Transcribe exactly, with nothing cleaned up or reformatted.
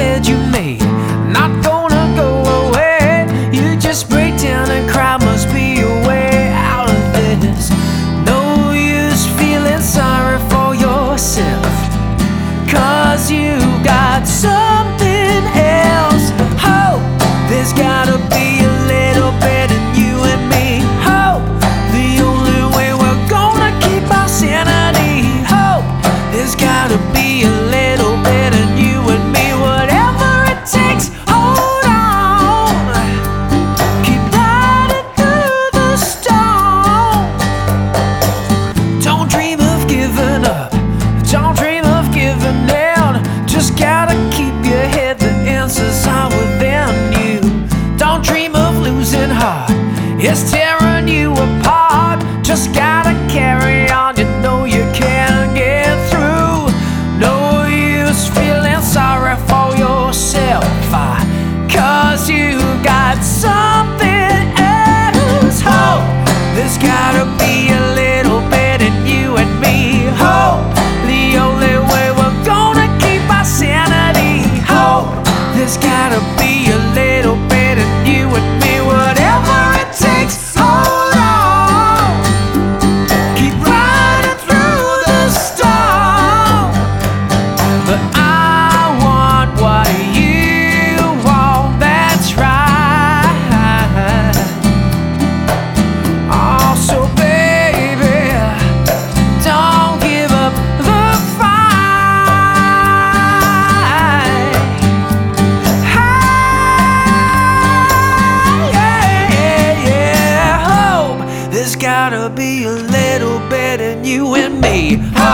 led you made, not gonna go away. You just break down and cry, must be a way out of this. No use feeling sorry for yourself, cause you got something else. Hope there's gotta be a little bit in you and me. Hope the only way we're gonna keep our sanity. Hope there's gotta be a little bit in you and me. Whatever it takes, hold on. Keep riding through the storm. Don't dream of giving up, don't dream of giving in. Just gotta keep your head, the answers are within you. Don't dream of losing heart, it's tearing you apart. Just gotta carry on, you know you can get through. No use feeling sorry for yourself, uh, cause you got something else. Hope there's gotta be a little bit in you and me. Hope the only way we're gonna keep our sanity. Hope there's gotta be a little bit in you and me. Whatever it takes, hold on. Keep riding through the storm. But I want what you want, that's right. Oh, so baby, don't give up the fight. Hey, yeah, yeah, yeah. Hope there's gotta be a little bit in you and me. Hope